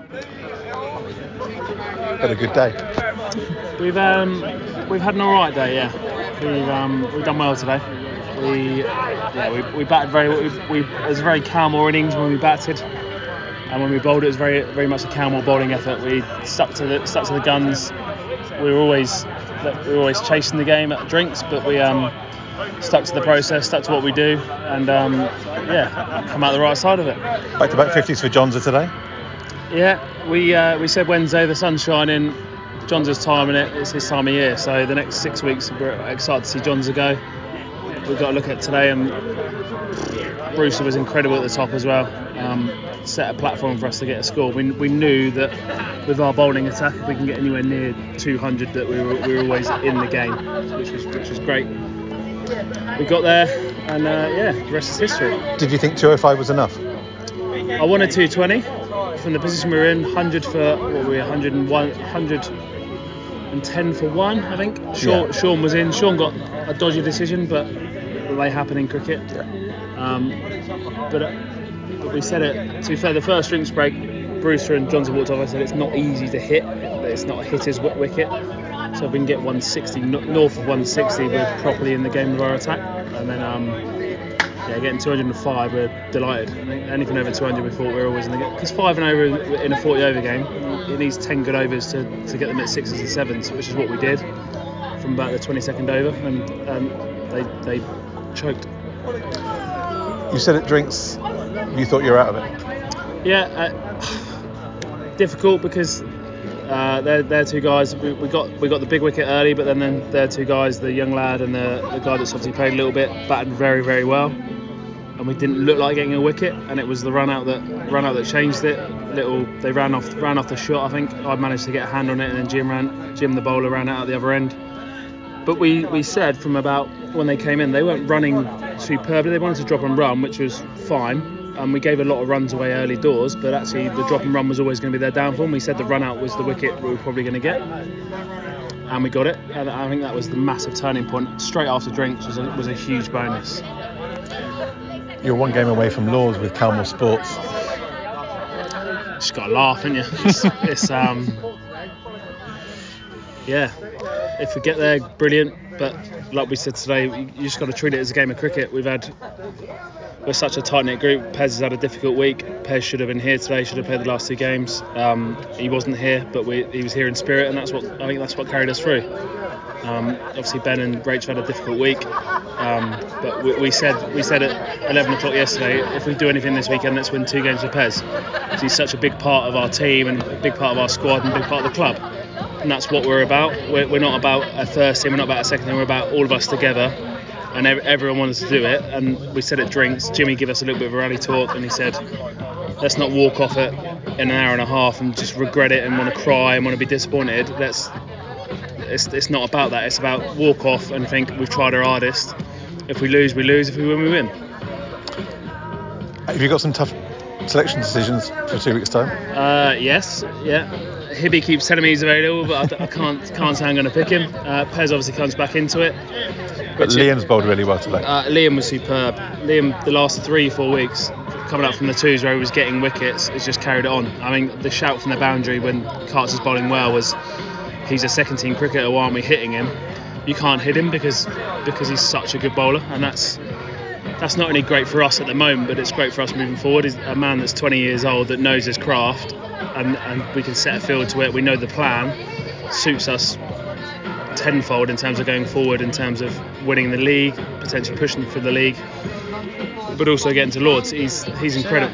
Had a good day. We've had an alright day, yeah. We've done well today. We batted it was a very Calmore innings when we batted, and when we bowled it was very much a Calmore bowling effort. We stuck to the guns. We were always chasing the game at drinks, but we stuck to the process, stuck to what we do, and come out the right side of it. Back-to-back 50s for Jonza today. Yeah, we said Wednesday, the sun's shining, Jonza's time in it, it's his time of year, so the next 6 weeks we're excited to see Jonza go. We've got to look at today, and Brewster was incredible at the top as well. Set a platform for us to get a score. We knew that with our bowling attack, if we can get anywhere near 200, that we were always in the game, which was great. We got there, and the rest is history. Did you think 205 was enough? I wanted 220 from the position we were in. 100 for what were we? 101, 110 for one, I think. Sean was in. Sean got a dodgy decision, but they happen in cricket. But we said it. To be fair, the first drinks break, Brewster and Jonza walked off. I said it's not easy to hit. It's not a hitter's wicket. So if we can get 160, north of 160, we're properly in the game with our attack. And then getting 205, we're delighted. Anything over 200, we thought we were always in the game. Because 5 and over in a 40 over game, it needs 10 good overs to get them at 6s and 7s, which is what we did from about the 22nd over, and they choked. You said at drinks, you thought you were out of it. Yeah, difficult because they're two guys. We got the big wicket early, but then they're two guys, the young lad and the guy that's obviously played a little bit, batted very, very well, and we didn't look like getting a wicket, and it was the run out that changed it. They ran off the shot. I think I managed to get a hand on it, and then Jim the bowler ran out at the other end. But we said from about when they came in, they weren't running superbly. They wanted to drop and run, which was fine. And we gave a lot of runs away early doors, but actually the drop and run was always going to be their downfall. And we said the run out was the wicket we were probably going to get, and we got it. And I think that was the massive turning point. Straight after drinks was a huge bonus. You're one game away from Lords with Calmore Sports. Just got to laugh, haven't you? It's if we get there, brilliant. But like we said today, you just got to treat it as a game of cricket. We're such a tight-knit group. Pez has had a difficult week. Pez should have been here today, should have played the last 2 games. He wasn't here, but he was here in spirit, and I think that's what carried us through. Obviously Ben and Rachel had a difficult week, but we said at 11 o'clock yesterday, if we do anything this weekend, let's win 2 games with Pez. He's such a big part of our team and a big part of our squad and a big part of the club, and that's what we're about. We're not about a first team, we're not about a second team, we're about all of us together, and everyone wanted to do it. And we said at drinks, Jimmy gave us a little bit of a rally talk, and he said, let's not walk off it in an hour and a half and just regret it and want to cry and want to be disappointed. It's not about that. It's about walk off and think we've tried our hardest. If we lose, we lose. If we win, we win. Have you got some tough selection decisions for 2 weeks' time? Yes, yeah. Hibby keeps telling me he's available, but I can't say I'm going to pick him. Pez obviously comes back into it. But Liam's bowled really well today. Liam was superb. Liam, the last 3-4 weeks, coming up from the 2s where he was getting wickets, has just carried it on. I mean, the shout from the boundary when Karts was bowling well was, he's a second team cricketer, why aren't we hitting him? You can't hit him because he's such a good bowler, and that's not only great for us at the moment, but it's great for us moving forward. He's a man that's 20 years old that knows his craft, and we can set a field to it. We know the plan suits us tenfold in terms of going forward, in terms of winning the league, potentially pushing for the league, but also getting to Lords. He's incredible.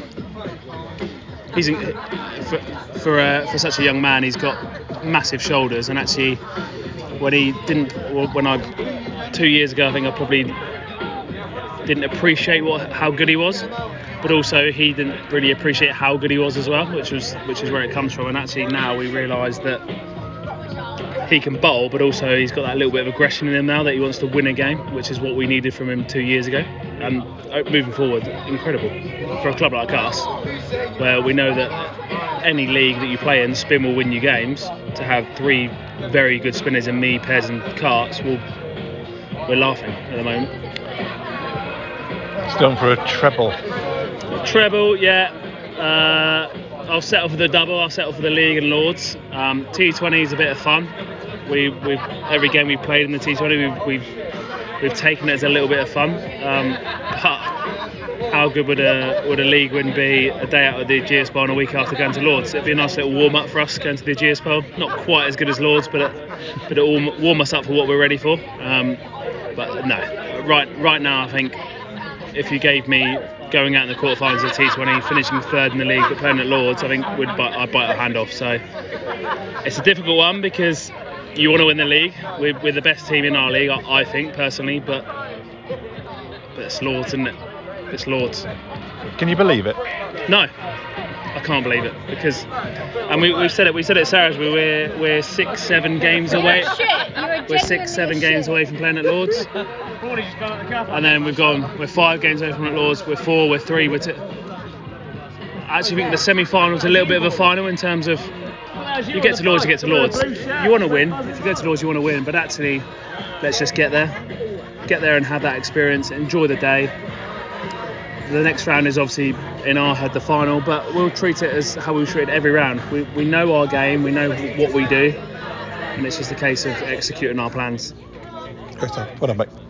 For such a young man, he's got massive shoulders, and actually when 2 years ago, I think I probably didn't appreciate how good he was, but also he didn't really appreciate how good he was as well, which is where it comes from. And actually now we realise that he can bowl, but also he's got that little bit of aggression in him now, that he wants to win a game, which is what we needed from him 2 years ago. And moving forward, incredible for a club like us, where we know that any league that you play in, spin will win you games. To have 3 very good spinners in me, Pez and Karts, we're laughing at the moment. It's gone for a treble. Treble, yeah. I'll settle for the double. I'll settle for the league and Lords. T20 is a bit of fun. We've every game we've played in the T20, we've taken it as a little bit of fun. But how good would a league win be a day out of the Ageas Bowl and a week after going to Lords? It'd be a nice little warm up for us going to the Ageas Bowl. Not quite as good as Lords, but it'll warm us up for what we're ready for. But no, right now I think if you gave me going out in the quarterfinals of T20, finishing third in the league but playing at Lords, I think I'd bite a hand off. So it's a difficult one because you want to win the league. We're the best team in our league, I think personally, but it's Lords, isn't it? It's Lords. Can you believe it? No, I can't believe it because, and we've said it. We said it at Sarah's. We're 6-7 games away. We're 6-7 games away from playing at Lords, and then we're 5 games away from at Lords. We're 4. We're 3. We're 2. I actually think the semi-final's a little bit of a final in terms of you get to Lords, you get to Lords. You want to win. If you go to Lords, you want to win. But actually, let's just get there and have that experience. Enjoy the day. The next round is obviously in our head the final, but we'll treat it as how we treat every round. We know our game, we know what we do, and it's just a case of executing our plans. Great stuff. Well done, mate.